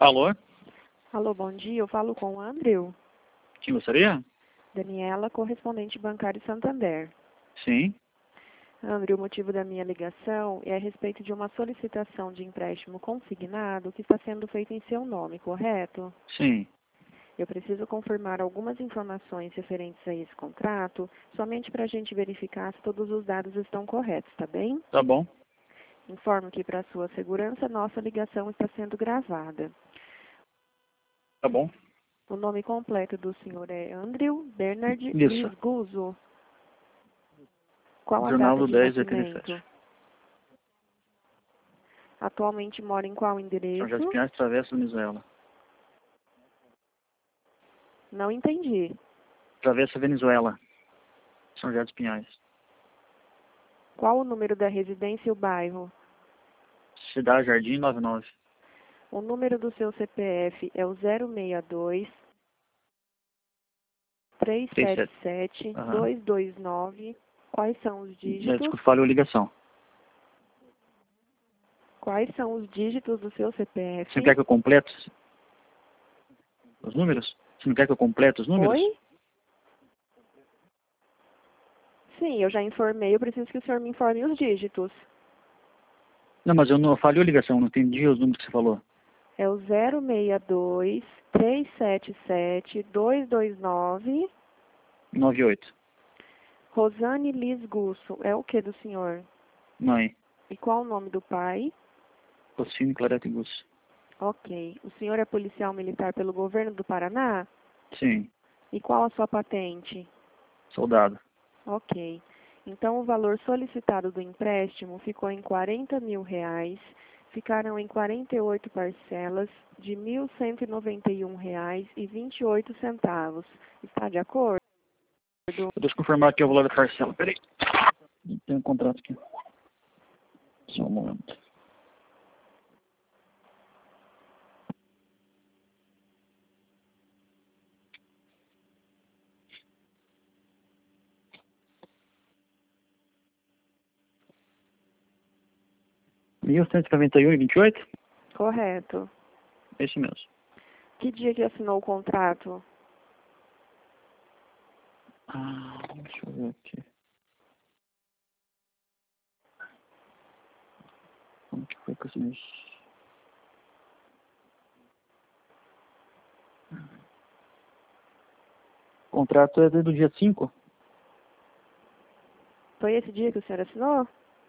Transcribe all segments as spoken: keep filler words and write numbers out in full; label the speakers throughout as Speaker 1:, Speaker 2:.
Speaker 1: Alô?
Speaker 2: Alô, bom dia. Eu falo com o Andrew.
Speaker 1: Quem gostaria?
Speaker 2: Daniela, correspondente bancário Santander.
Speaker 1: Sim.
Speaker 2: Andrew, o motivo da minha ligação é a respeito de uma solicitação de empréstimo consignado que está sendo feita em seu nome, correto?
Speaker 1: Sim.
Speaker 2: Eu preciso confirmar algumas informações referentes a esse contrato, somente para a gente verificar se todos os dados estão corretos, tá bem?
Speaker 1: Tá bom.
Speaker 2: Informo que, para sua segurança, nossa ligação está sendo gravada.
Speaker 1: Tá bom.
Speaker 2: O nome completo do senhor é Andrew Bernard
Speaker 1: Isso.
Speaker 2: Lisguso. Qual a
Speaker 1: Jornal
Speaker 2: data
Speaker 1: do
Speaker 2: de
Speaker 1: dez de oitenta e
Speaker 2: nascimento?
Speaker 1: sete.
Speaker 2: Atualmente mora em qual
Speaker 1: São
Speaker 2: endereço?
Speaker 1: José dos Pinhais, Travessa Venezuela.
Speaker 2: Não entendi.
Speaker 1: Travessa Venezuela. São José dos Pinhais.
Speaker 2: Qual o número da residência e o bairro?
Speaker 1: Cidade Jardim noventa e nove.
Speaker 2: O número do seu C P F é o zero seis dois, três sete sete, dois dois nove. Quais são os dígitos?
Speaker 1: Desculpa, falhou a ligação.
Speaker 2: Quais são os dígitos do seu C P F?
Speaker 1: Você não quer que eu complete os números? Você não quer que eu complete os números?
Speaker 2: Oi? Sim, eu já informei. Eu preciso que o senhor me informe os dígitos.
Speaker 1: Não, mas eu não falhou a ligação, não entendi os números que você falou.
Speaker 2: É o zero seis dois, três sete sete, dois dois nove.
Speaker 1: noventa e oito.
Speaker 2: Rosane Liz Gusso. É o que do senhor?
Speaker 1: Mãe.
Speaker 2: E qual o nome do pai?
Speaker 1: Rocine Clarete Gus.
Speaker 2: Ok. O senhor é policial militar pelo governo do Paraná?
Speaker 1: Sim.
Speaker 2: E qual a sua patente?
Speaker 1: Soldado.
Speaker 2: Ok. Então, o valor solicitado do empréstimo ficou em quarenta mil reais. Ficaram em quarenta e oito parcelas de mil cento e noventa e um reais e vinte e oito centavos. Está de acordo?
Speaker 1: Deixa eu confirmar aqui o valor da parcela. Peraí. Tem um contrato aqui. Só um momento. mil cento e noventa e um e vinte e oito?
Speaker 2: Correto.
Speaker 1: É isso mesmo.
Speaker 2: Que dia que assinou o contrato?
Speaker 1: Ah, deixa eu ver aqui. Como que foi que eu assinei? O contrato é do dia cinco?
Speaker 2: Foi esse dia que o senhor assinou?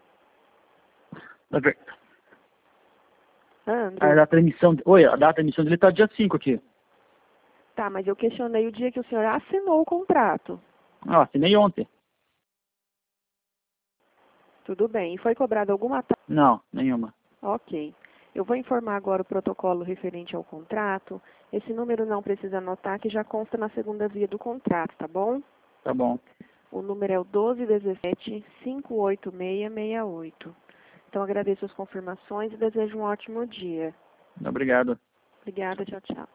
Speaker 1: Da ver-
Speaker 2: Andrew?
Speaker 1: A data de emissão... Oi, a data de emissão dele tá dia cinco aqui.
Speaker 2: Tá, mas eu questionei o dia que o senhor assinou o contrato.
Speaker 1: Ah, assinei ontem.
Speaker 2: Tudo bem. E foi cobrado alguma taxa?
Speaker 1: Não, nenhuma.
Speaker 2: Ok. Eu vou informar agora o protocolo referente ao contrato. Esse número não precisa anotar, que já consta na segunda via do contrato, tá bom?
Speaker 1: Tá bom.
Speaker 2: O número é o doze dezessete, cinco oito seis seis oito. Então, agradeço as confirmações e desejo um ótimo dia.
Speaker 1: Obrigado.
Speaker 2: Obrigada, tchau, tchau.